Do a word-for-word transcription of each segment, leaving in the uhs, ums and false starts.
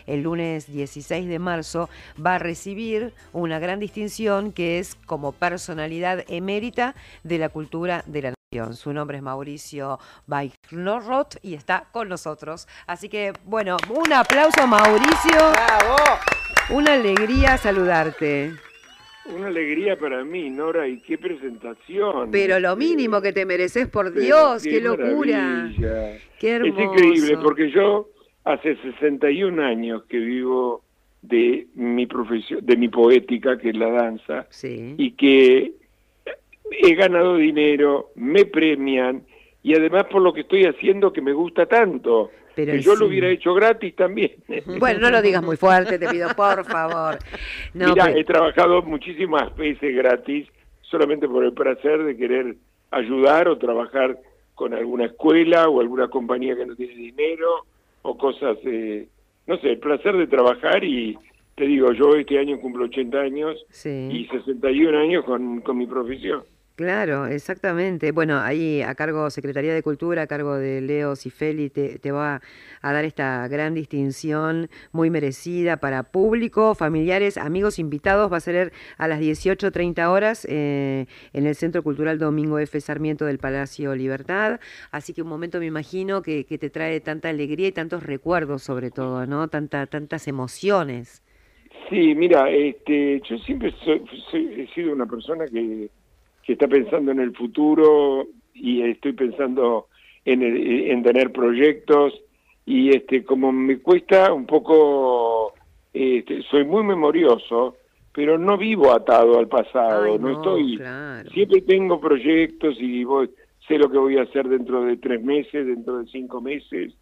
el lunes dieciséis de marzo, va a recibir una gran distinción que es como personalidad emérita de la cultura de la nación. Su nombre es Mauricio Weichrodt y está con nosotros. Así que, bueno, un aplauso a Mauricio. ¡Bravo! Una alegría saludarte. Una alegría para mí, Nora, y qué presentación. Pero lo mínimo que te mereces, por Dios, qué, qué locura. Maravilla. Qué hermoso. Es increíble, porque yo hace sesenta y un años que vivo de mi profesión, de mi poética, que es la danza, sí. y que he ganado dinero, me premian, y además por lo que estoy haciendo que me gusta tanto. Pero que yo sí. lo hubiera hecho gratis también. Bueno, no lo digas muy fuerte, te pido, por favor. No, Mira, pero... he trabajado muchísimas veces gratis, solamente por el placer de querer ayudar o trabajar con alguna escuela o alguna compañía que no tiene dinero, o cosas, eh, no sé, el placer de trabajar. Y te digo, yo este año cumplo ochenta años sí. y sesenta y un años con, con mi profesión. Claro, exactamente. Bueno, ahí a cargo Secretaría de Cultura, a cargo de Leo Cifeli, te, te va a dar esta gran distinción muy merecida para público, familiares, amigos, invitados. Va a ser a las dieciocho treinta horas eh, en el Centro Cultural Domingo F. Sarmiento del Palacio Libertad. Así que un momento, me imagino, que, que te trae tanta alegría y tantos recuerdos, sobre todo, ¿no? Tanta, tantas emociones. Sí, mira, este, yo siempre soy, soy, he sido una persona que... que está pensando en el futuro y estoy pensando en, el, en tener proyectos y este como me cuesta un poco, este, soy muy memorioso, pero no vivo atado al pasado. Ay, no, no estoy, claro. Siempre tengo proyectos y voy, sé lo que voy a hacer dentro de tres meses, dentro de cinco meses,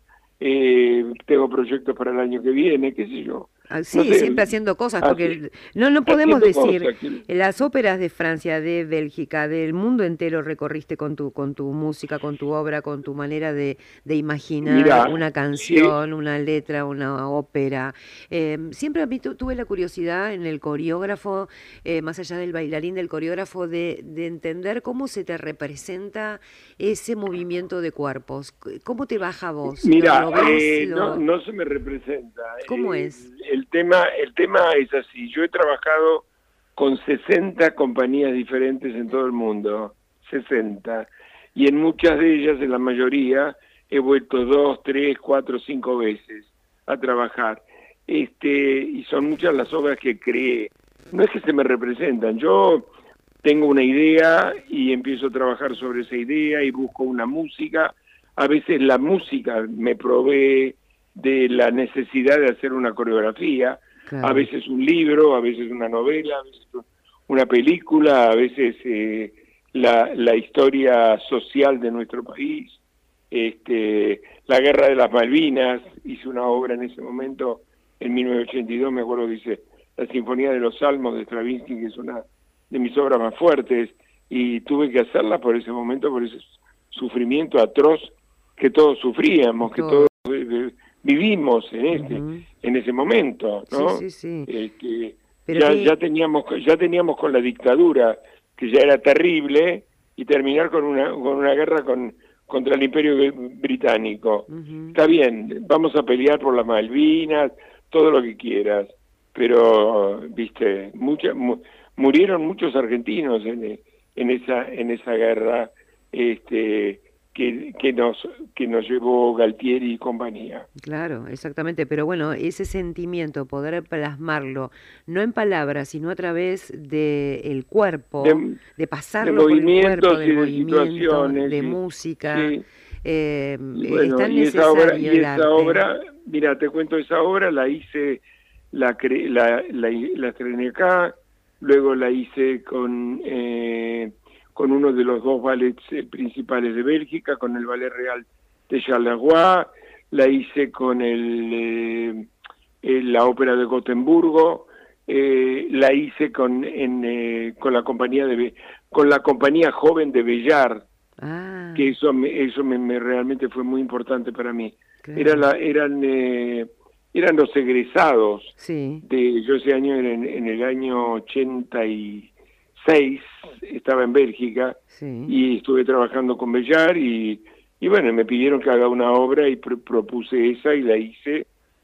eh, tengo proyectos para el año que viene, qué sé yo. Sí, no sé, siempre haciendo cosas, porque no no podemos decir, cosas, que... las óperas de Francia, de Bélgica, del mundo entero recorriste con tu con tu música, con tu obra, con tu manera de, de imaginar Mirá, una canción, sí. una letra, una ópera. Eh, siempre a mí tu, tuve la curiosidad en el coreógrafo, eh, más allá del bailarín, del coreógrafo, de, de entender cómo se te representa ese movimiento de cuerpos. ¿Cómo te baja a vos? Mira, ¿Lo, lo ves, eh, lo... No, no se me representa. ¿Cómo eh, es? El tema, el tema es así. Yo he trabajado con sesenta compañías diferentes en todo el mundo, sesenta, y en muchas de ellas, en la mayoría, he vuelto dos, tres, cuatro, cinco veces a trabajar. Este, y son muchas las obras que creé. No es que se me representan. Yo tengo una idea y empiezo a trabajar sobre esa idea y busco una música. A veces la música me provee de la necesidad de hacer una coreografía, claro. A veces un libro, a veces una novela, a veces una película, a veces eh, la, la historia social de nuestro país, este, la guerra de las Malvinas. Hice una obra en ese momento, en mil novecientos ochenta y dos, me acuerdo que hice la Sinfonía de los Salmos de Stravinsky, que es una de mis obras más fuertes, y tuve que hacerla por ese momento, por ese sufrimiento atroz que todos sufríamos, que todos vivimos en este uh-huh. en ese momento, ¿no? Sí, sí, sí. Este, ya, que... ya teníamos ya teníamos con la dictadura, que ya era terrible, y terminar con una con una guerra con contra el Imperio Británico. Uh-huh. Está bien, vamos a pelear por las Malvinas, todo lo que quieras, pero viste, mucha, mu, murieron muchos argentinos en, en esa en esa guerra, este Que, que nos que nos llevó Galtieri y compañía. Claro, exactamente, pero bueno, ese sentimiento, poder plasmarlo, no en palabras, sino a través del cuerpo, de, de pasarlo de por el cuerpo, de y de movimiento, situaciones, de sí, música, sí. Eh, y bueno, es tan y esa obra, y el esa arte. obra, mira, te cuento, esa obra la hice, la, cre, la, la, la estrené acá, luego la hice con... Eh, con uno de los dos ballets eh, principales de Bélgica, con el Ballet Real de Charleroi, la hice con el, eh, el, la Ópera de Gotemburgo, eh, la hice con en, eh, con la compañía de con la compañía joven de Bellar, ah. que eso me, eso me, me realmente fue muy importante para mí. Claro. Era la, eran eh, eran los egresados sí. de yo ese año en, en el año ochenta y seis estaba en Bélgica sí. y estuve trabajando con Bellar y, y bueno, me pidieron que haga una obra y pr propuse esa y la hice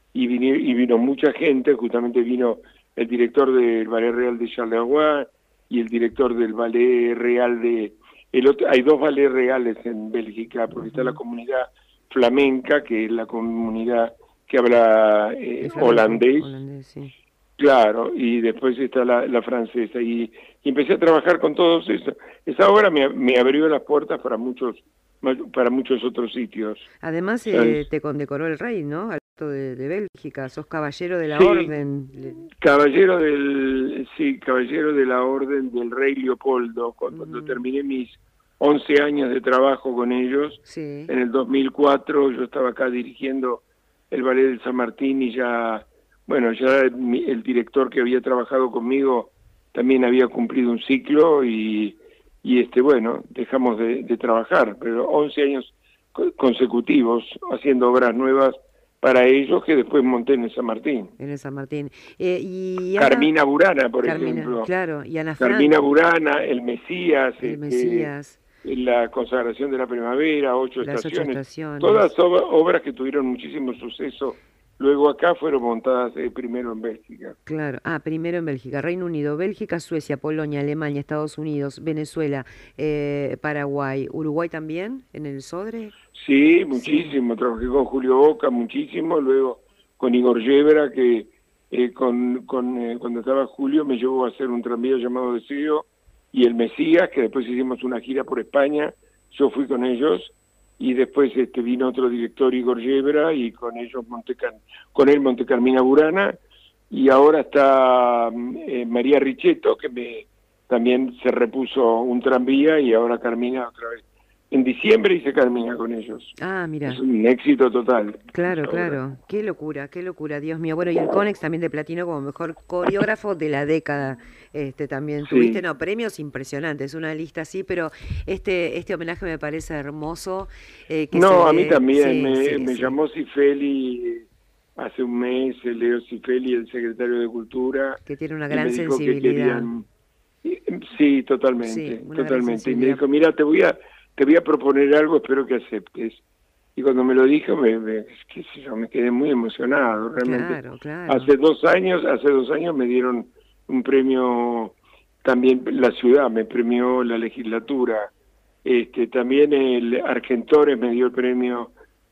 y, vino, y vino mucha gente, justamente vino el director del Ballet Real de Charleroi y el director del Ballet Real de... El otro, hay dos ballets reales en Bélgica, porque está la comunidad flamenca, que es la comunidad que habla eh, holandés, holandés sí. Claro, y después está la, la francesa, y, y empecé a trabajar con todos eso. Esa obra me, me abrió las puertas para muchos para muchos otros sitios. Además eh, te condecoró el rey, ¿no? Al de, de Bélgica, sos caballero de la sí, orden. Caballero del, sí, caballero de la orden del rey Leopoldo, cuando mm. terminé mis once años de trabajo con ellos, sí. En el dos mil cuatro yo estaba acá dirigiendo el Ballet del San Martín y ya... Bueno, ya el director que había trabajado conmigo también había cumplido un ciclo y, y este bueno, dejamos de, de trabajar, pero once años consecutivos haciendo obras nuevas para ellos que después monté en el San Martín. En el San Martín. Eh, y Ana... Carmina Burana, por Carmina, ejemplo. Claro, y Ana Frank. Carmina Burana, El Mesías. El este, Mesías. La consagración de la primavera, Ocho, Las estaciones, ocho estaciones. Todas ob obras que tuvieron muchísimo suceso. Luego acá fueron montadas eh, primero en Bélgica. Claro, ah, primero en Bélgica, Reino Unido, Bélgica, Suecia, Polonia, Alemania, Estados Unidos, Venezuela, eh, Paraguay, Uruguay también, en el Sodre. Sí, muchísimo, sí. Trabajé con Julio Boca muchísimo, luego con Igor Yebra, que eh, con, con, eh, cuando estaba Julio me llevó a hacer un tranvía llamado Deseo, y El Mesías, que después hicimos una gira por España, yo fui con ellos, y después este vino otro director, Igor Yebra, y con ellos monté con él monté Carmina Burana, y ahora está eh, María Richetto, que me también se repuso un tranvía, y ahora Carmina otra vez. En diciembre hice Carmina con ellos. Ah, mira. Es un éxito total. Claro, claro. Qué locura, qué locura, Dios mío. Bueno, y el Conex también de platino como mejor coreógrafo de la década. Este también sí. Tuviste no premios impresionantes, una lista así, pero este este homenaje me parece hermoso. Eh, que no, se a mí ve... también. Sí, me sí, me sí. llamó Cifeli hace un mes, Leo Cifeli, el secretario de Cultura. Que tiene una gran me dijo sensibilidad. Que querían... Sí, totalmente, Sí, totalmente. Y me dijo, mira, te voy a te voy a proponer algo, espero que aceptes. Y cuando me lo dijo, me, me, qué sé yo, me quedé muy emocionado, realmente. Claro, claro. Hace dos años, hace dos años me dieron un premio, también la ciudad me premió la legislatura. Este, también el Argentores me dio el premio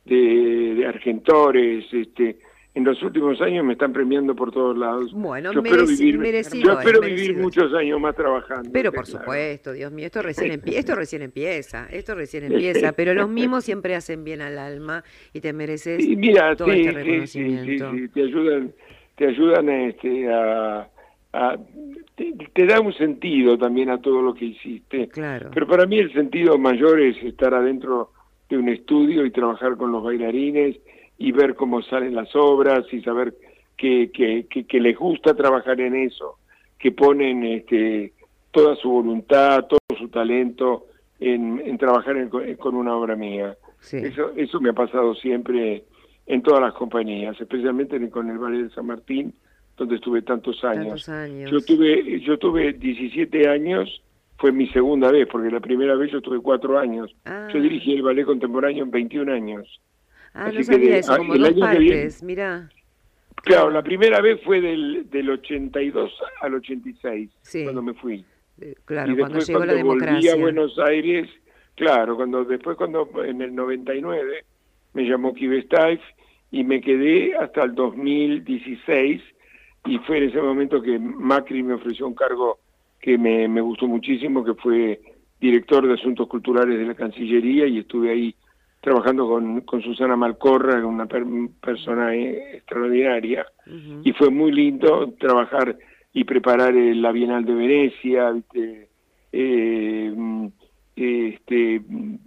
de, de Argentores, este, en los últimos años me están premiando por todos lados. Bueno, yo mereci, espero vivir, merecido, yo espero es, vivir merecido. muchos años más trabajando. Pero por claro. supuesto, Dios mío, esto recién, empie esto recién empieza, esto recién empieza, pero los mimos siempre hacen bien al alma y te mereces y mira, todo sí, este sí, reconocimiento. Sí, sí, sí, te ayudan, te ayudan este, a... a te, te da un sentido también a todo lo que hiciste. Claro. Pero para mí el sentido mayor es estar adentro de un estudio y trabajar con los bailarines y ver cómo salen las obras y saber que, que, que, que les gusta trabajar en eso, que ponen este, toda su voluntad, todo su talento en, en trabajar en, con una obra mía. Sí. Eso, eso me ha pasado siempre en todas las compañías, especialmente con el Ballet de San Martín, donde estuve tantos años. Tantos años. Yo tuve, yo tuve diecisiete años, fue mi segunda vez, porque la primera vez yo tuve cuatro años. Ah. Yo dirigí el ballet contemporáneo en veintiún años. Ah, Así no sabía de, eso, como el dos año partes, viene, mirá. Claro, claro, la primera vez fue del, del ochenta y dos al ochenta y seis, sí. Cuando me fui. Eh, claro, y cuando después llegó cuando la democracia. volví a Buenos Aires, claro, cuando después cuando en el noventa y nueve me llamó Kivestaif y me quedé hasta el dos mil dieciséis, y fue en ese momento que Macri me ofreció un cargo que me, me gustó muchísimo, que fue director de Asuntos Culturales de la Cancillería, y estuve ahí trabajando con, con Susana Malcorra, una per, persona eh, extraordinaria, uh-huh. Y fue muy lindo trabajar y preparar el, la Bienal de Venecia, ¿viste? Eh, este,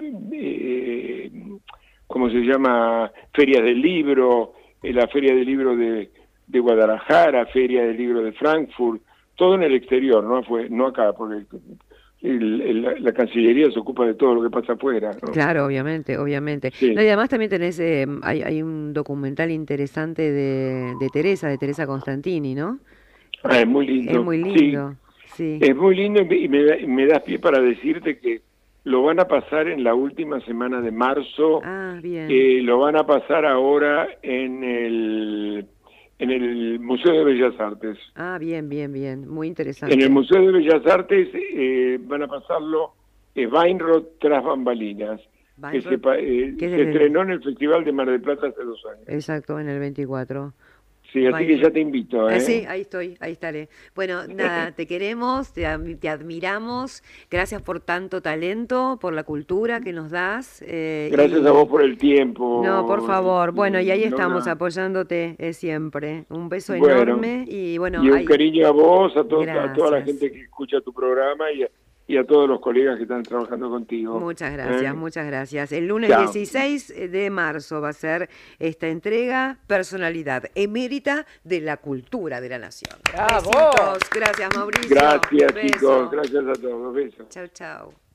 eh, ¿cómo se llama? Ferias del Libro, eh, la Feria del Libro de, de Guadalajara, Feria del Libro de Frankfurt, todo en el exterior, no fue no acá, porque el, el, la Cancillería se ocupa de todo lo que pasa afuera, ¿no? Claro, obviamente, obviamente. Sí. No, y además también tenés, eh, hay, hay un documental interesante de, de Teresa, de Teresa Constantini, ¿no? Ah, es muy lindo. Es muy lindo, sí. sí. Es muy lindo y me, me das pie para decirte que lo van a pasar en la última semana de marzo. Ah, bien. Eh, lo van a pasar ahora en el, en el Museo de Bellas Artes. Ah, bien, bien, bien. Muy interesante. En el Museo de Bellas Artes eh, van a pasarlo eh, Weinrod tras bambalinas. Que se, eh, se estrenó en el Festival de Mar del Plata hace dos años. Exacto, en el veinticuatro. Sí, así que ya te invito, ¿eh? Ah, sí, ahí estoy, ahí estaré. Bueno, nada, te queremos, te, te admiramos, gracias por tanto talento, por la cultura que nos das. Eh, gracias y... a vos por el tiempo. No, por favor, bueno, y ahí no, estamos no. apoyándote eh, siempre. Un beso bueno, enorme y bueno. Y un ahí... cariño a vos, a, to a toda la gente que escucha tu programa y a, y a todos los colegas que están trabajando contigo. Muchas gracias, ¿Eh? muchas gracias. El lunes Chao. dieciséis de marzo va a ser esta entrega, personalidad emérita de la cultura de la nación. ¡Bravo! Besitos. Gracias, Mauricio. Gracias, Beso. chicos. Gracias a todos. Besos. Chau, chau.